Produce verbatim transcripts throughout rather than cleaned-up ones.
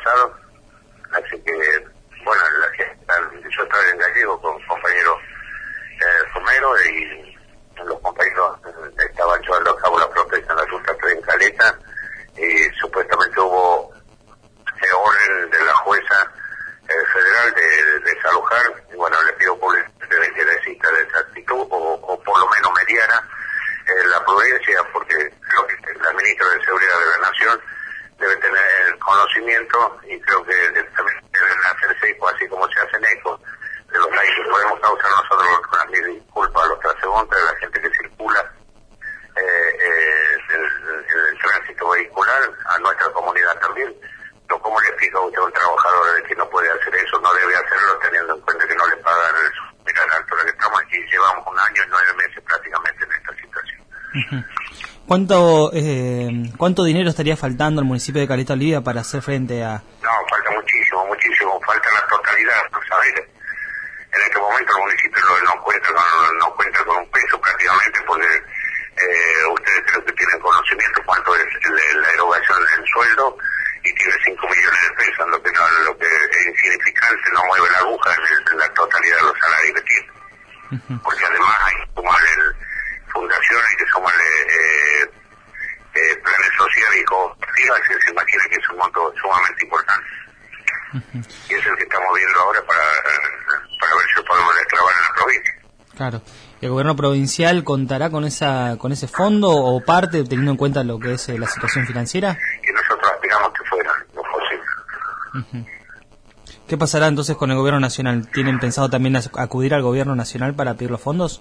pasado, así que, bueno, la gente, yo estaba en Gallego con compañeros eh, Romero y los compañeros eh, estaban llevando a cabo la protesta en la ruta tres en Caleta, y supuestamente hubo eh, orden de la jueza eh, federal de, de desalojar, y bueno, le pido públicamente que desista de esa actitud, o, o por lo menos mediana eh, la prudencia, porque creo que la ministra de Seguridad de la Nación debe tener el conocimiento, y creo que también deben hacerse eco, así como se hacen eco de los daños que podemos causar nosotros, con la disculpa a los transeúntes, de la gente que circula eh, eh, el, el, el tránsito vehicular, a nuestra comunidad también. No, ¿cómo le explica a usted a un trabajador de que no puede hacer eso? No debe hacerlo, teniendo en cuenta que no le pagan el subir a la altura que estamos aquí. Llevamos un año y nueve meses prácticamente en esta situación. Uh-huh. ¿Cuánto eh, cuánto dinero estaría faltando al municipio de Caleta Olivia para hacer frente a...? No, falta muchísimo, muchísimo. Falta la totalidad, ¿sabes? En este momento el municipio no, no cuenta con no cuenta con un peso prácticamente, porque eh, ustedes creo que tienen conocimiento cuánto es la, la erogación del sueldo, y tiene cinco millones de pesos, lo que no, lo que es insignificante, no mueve la aguja en, el, en la totalidad de los salarios que tiene. Uh-huh. Porque además hay que sumarle fundaciones, hay que sumarle eh, eh, planes sociales y cooperativas, que se imagina que es un monto sumamente importante. Uh-huh. Y es el que estamos viendo ahora para, para ver si lo podemos destrabar en la provincia. Claro. ¿El gobierno provincial contará con esa con ese fondo o parte, teniendo en cuenta lo que es eh, la situación financiera? Que nosotros aspiramos que fuera lo posible. Uh-huh. ¿Qué pasará entonces con el gobierno nacional? ¿Tienen pensado también acudir al gobierno nacional para pedir los fondos?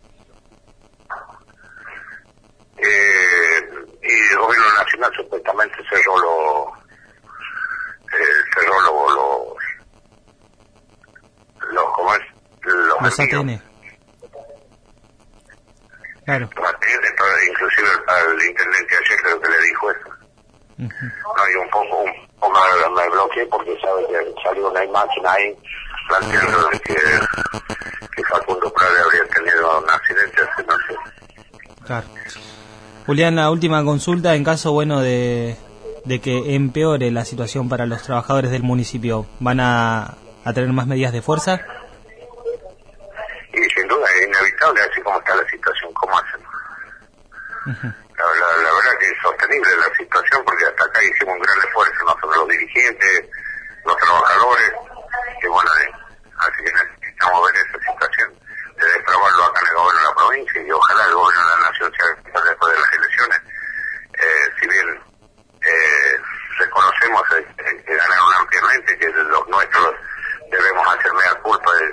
Eh, y el gobierno nacional supuestamente cerró los eh, cerró los los los, ¿cómo es? los, los A T N. Claro. Los A T N, entonces, inclusive al, al intendente ayer creo que le dijo eso. Uh-huh. No, y un poco, un poco me, me bloqueé porque sabe que salió una imagen ahí planteando de que, que Facundo Prade habría tenido un accidente hace no sé. Claro. Julián, la última consulta, en caso bueno de, de que empeore la situación para los trabajadores del municipio, ¿van a, a tener más medidas de fuerza? Y sin duda es inevitable, así como está la situación, ¿cómo hacen? Uh-huh. La, la, la verdad que es sostenible la situación, porque hasta acá hicimos un gran esfuerzo, nosotros los dirigentes, los trabajadores, que bueno, eh, así que necesitamos ver esa situación, de destrabarlo acá en el gobierno de la provincia, y ojalá el gobierno de la nación sea después de las elecciones. Eh, si bien eh, reconocemos eh, que ganaron ampliamente, que los nuestros debemos hacer media culpa de,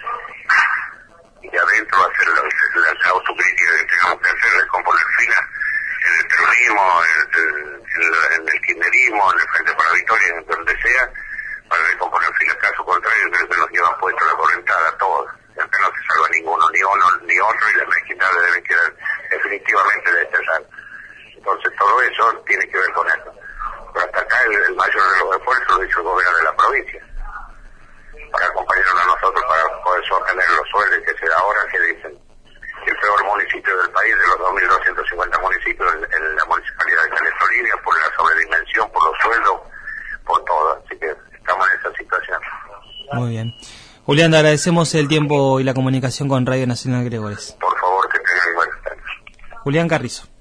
y adentro hacer la, la, la autocrítica que tengamos que hacer, de componer filas en el terrorismo, en, en, en el kirchnerismo, en el Frente para la Victoria, en donde sea, para recomponer filas. Caso contrario, creo que nos llevan puesto la correntada a todos. Aunque no se salva ninguno, ni uno ni otro, y las mezquindades deben quedar definitivamente desterradas. Entonces todo eso tiene que ver con eso. Pero hasta acá el, el mayor de los esfuerzos lo hizo el gobierno de la provincia, para acompañarnos a nosotros para poder sostener los sueldos que se da ahora, que dicen que el peor municipio del país, de los dos mil doscientos cincuenta municipios, en, en la municipalidad de Caleta Olivia, por la sobredimensión, por los sueldos, por todo. Así que estamos en esa situación. Muy bien. Julián, te agradecemos el tiempo y la comunicación con Radio Nacional Gregores. Por favor, que tengan buenas tardes. Julián Carrizo.